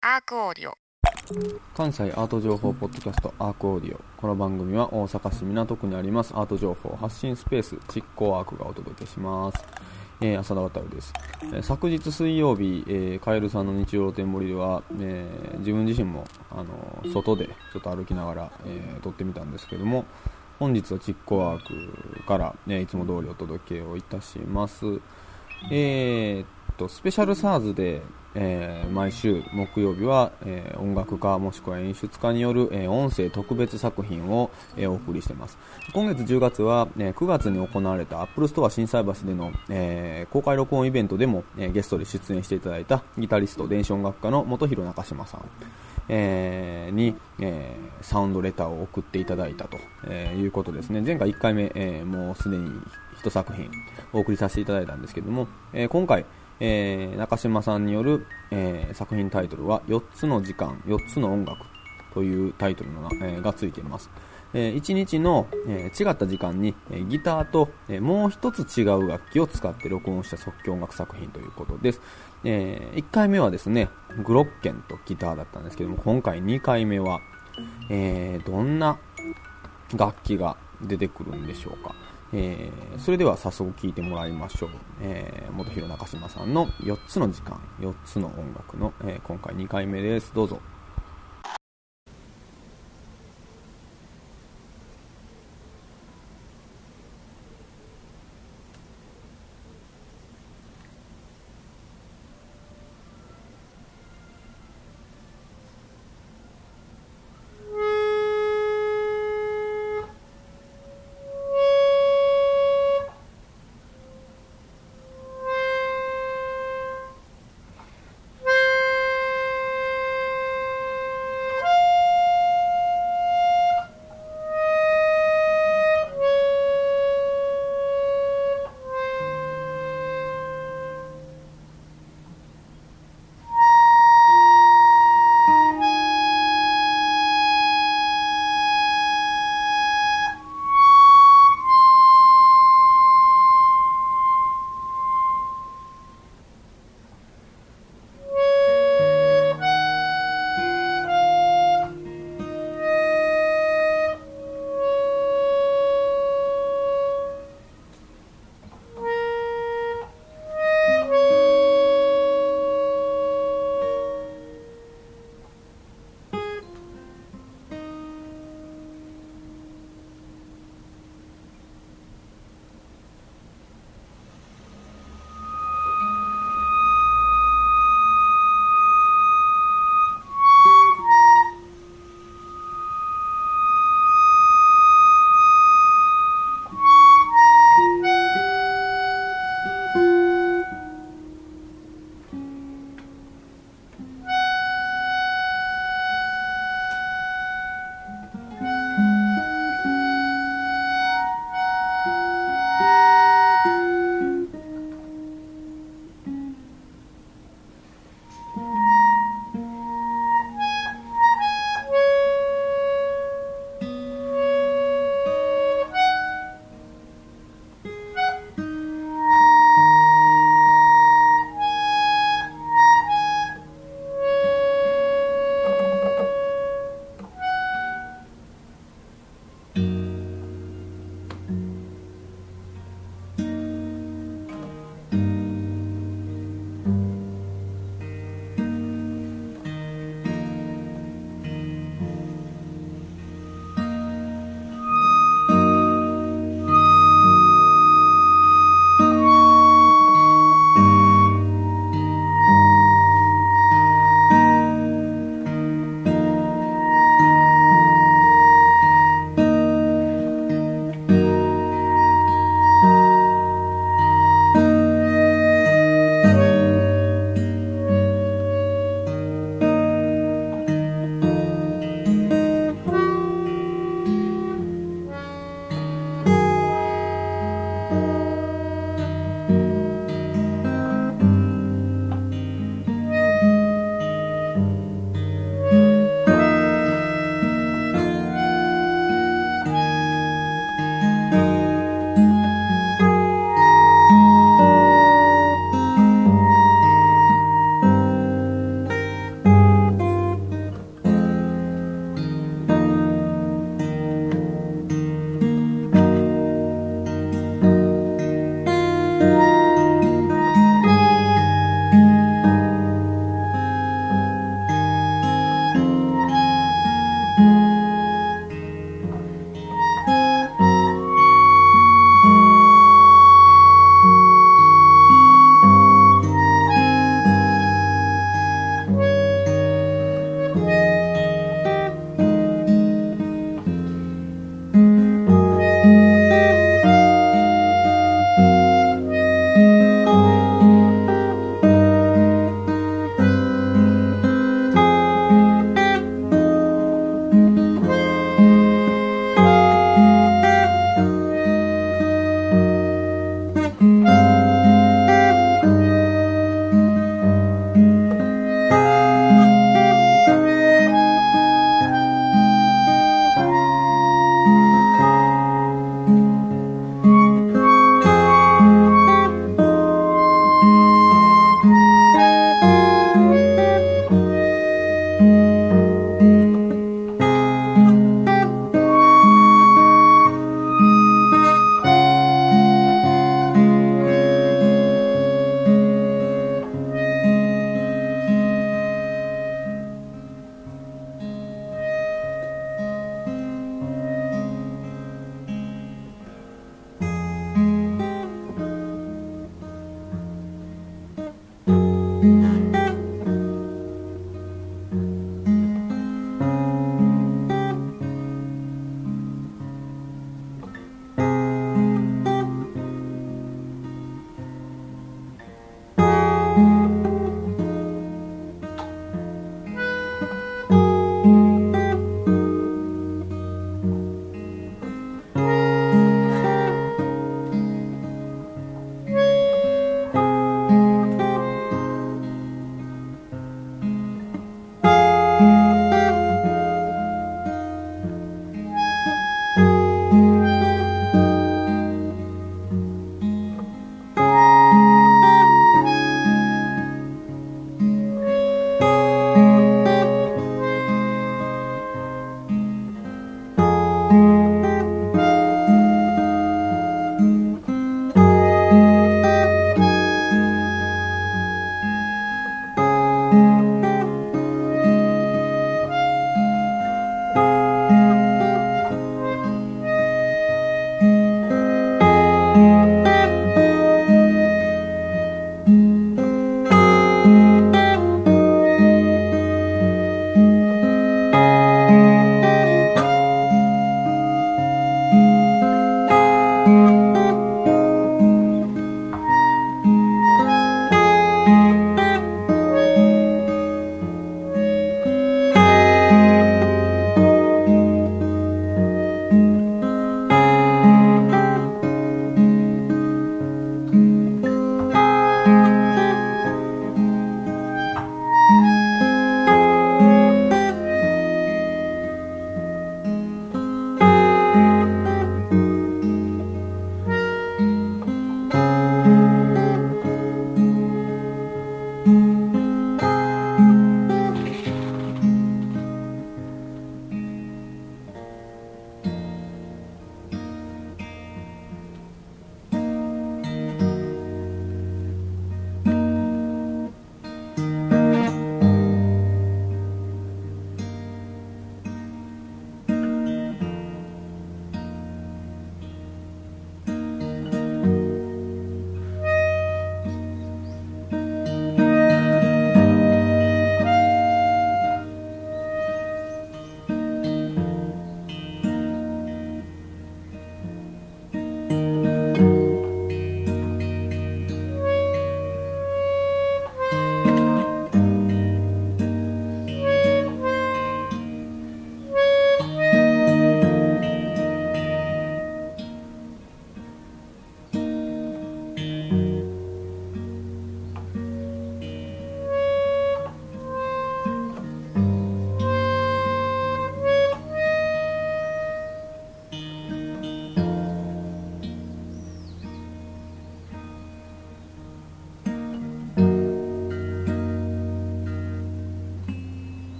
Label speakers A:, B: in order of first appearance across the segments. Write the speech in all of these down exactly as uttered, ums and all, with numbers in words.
A: アークオーディオ。
B: 関西アート情報ポッドキャストアークオーディオ。この番組は大阪市港区にありますアート情報発信スペース実行アークがお届けします。えー、浅田渡です。えー、昨日水曜日、えー、カエルさんの日曜露天掘りでは、えー、自分自身も、あのー、外でちょっと歩きながら、えー、撮ってみたんですけども、本日は実行アークから、ね、いつも通りお届けをいたします。えー、っとスペシャルサーズでえー、毎週木曜日は、えー、音楽家もしくは演出家による、えー、音声特別作品を、えー、お送りしています。今月じゅうがつは、えー、くがつに行われたアップルストア心斎橋での、えー、公開録音イベントでも、えー、ゲストで出演していただいたギタリスト電子音楽家の本広中島さん、えー、に、えー、サウンドレターを送っていただいたと、えー、いうことですね。前回いっかいめ、えー、もうすでに一作品お送りさせていただいたんですけども、えー、今回えー、中島さんによる、えー、作品タイトルはよっつの時間よっつの音楽というタイトルのが、えー、がついています。えー、いちにちの、えー、違った時間に、えー、ギターと、えー、もう一つ違う楽器を使って録音した即興音楽作品ということです。えー、いっかいめはですねグロッケンとギターだったんですけども、今回にかいめは、えー、どんな楽器が出てくるんでしょうか。えー、それでは早速聴いてもらいましょう。えー、本広中島さんのよっつの時間よっつの音楽の、えー、今回にかいめです。どうぞ。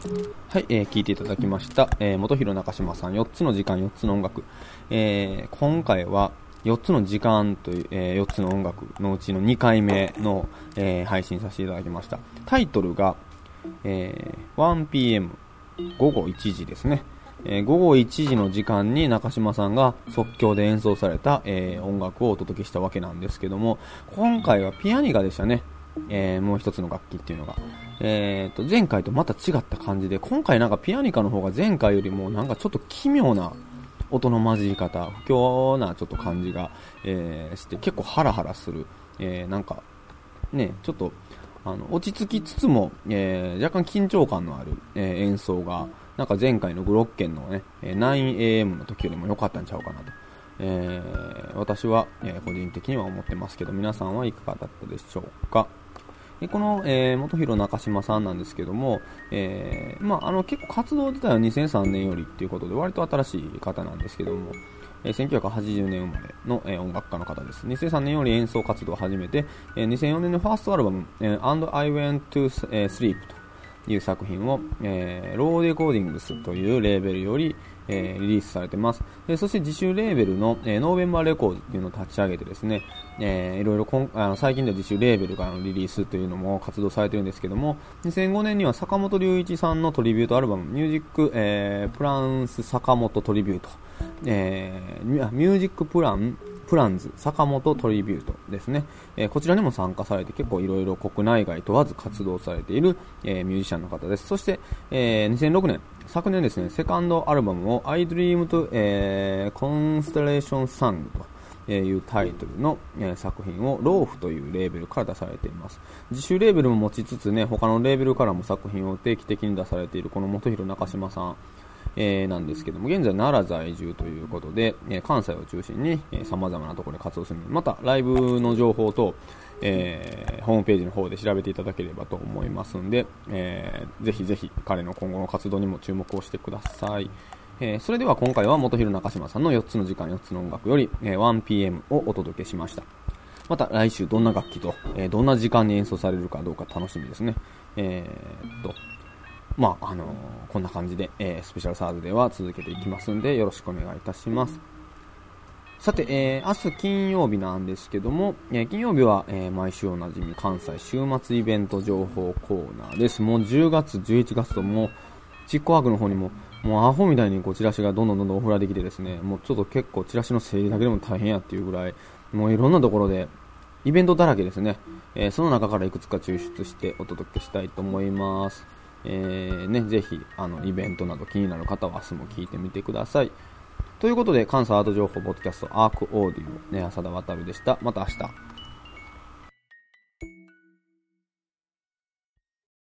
B: はい、えー、聞いていただきました。えー、元広中島さん、よっつの時間、よっつの音楽。えー、今回は、よっつの時間という、えー、よっつの音楽のうちのにかいめの、えー、配信させていただきました。タイトルが、えー、ワンピーエム、午後いちじですね。えー、午後いちじの時間に中島さんが即興で演奏された、えー、音楽をお届けしたわけなんですけども、今回はピアニカでしたね。えー、もう一つの楽器っていうのが。えーと、前回とまた違った感じで、今回なんかピアニカの方が前回よりもなんかちょっと奇妙な音の混じり方、不況なちょっと感じが、えー、して結構ハラハラする、えー、なんかね、ちょっとあの落ち着きつつも、えー、若干緊張感のある、えー、演奏がなんか前回のグロッケンのね ナインエーエム の時よりも良かったんちゃうかなと、えー、私は、えー、個人的には思ってますけど、皆さんはいかがだったでしょうか。この、えー、元広中島さんなんですけども、えーまあ、あの結構活動自体はにせんさんねんよりっていうことで割と新しい方なんですけども、えー、せんきゅうひゃくはちじゅうねん生まれの、えー、音楽家の方です。にせんさんねんより演奏活動を始めて、えー、にせんよねんのファーストアルバム、えー、And I Went to Sleep という作品を、えー、ローレコーディングスというレーベルより、えー、リリースされてます。でそして自主レーベルの、えー、ノーベンバーレコードっていうのを立ち上げてですね、えー、いろいろこんあの最近では自主レーベルからのリリースというのも活動されてるんですけども、にせんごねんには坂本龍一さんのトリビュートアルバムミュージック、えー、プランス坂本トリビュート、えー、ミュージックプランプランズ坂本トリビュートですね、えー、こちらにも参加されて結構いろいろ国内外問わず活動されている、えー、ミュージシャンの方です。そして、えー、にせんろくねん昨年ですね、セカンドアルバムを I Dreamed、えー、Constellation Song というタイトルの、えー、作品をローフというレーベルから出されています。自主レーベルも持ちつつね、他のレーベルからも作品を定期的に出されているこの元広中島さん、えー、なんですけども、現在奈良在住ということで、えー、関西を中心に、えー、様々なところで活動するので、またライブの情報と、えー、ホームページの方で調べていただければと思いますので、えー、ぜひぜひ彼の今後の活動にも注目をしてください。えー、それでは今回は元広中島さんのよっつの時間よっつの音楽より、えー、ワンピーエム をお届けしました。また来週どんな楽器と、えー、どんな時間に演奏されるかどうか楽しみですね。えー、っとまああのー、こんな感じで、えー、スペシャルサーズでは続けていきますんでよろしくお願いいたします。さて、えー、明日金曜日なんですけども、えー、金曜日は、えー、毎週おなじみ関西週末イベント情報コーナーです。もうじゅうがつじゅういちがつともうちっこワークの方にももうアホみたいにこうチラシがどんどんどんどん送られてきてですね、もうちょっと結構チラシの整理だけでも大変やっていうぐらいもういろんなところでイベントだらけですね。えー、その中からいくつか抽出してお届けしたいと思います。えー、ね、ぜひあのイベントなど気になる方は明日も聞いてみてください。ということで関西アート情報ポッドキャストアークオーディオ、ね、浅田渉でした。また明日。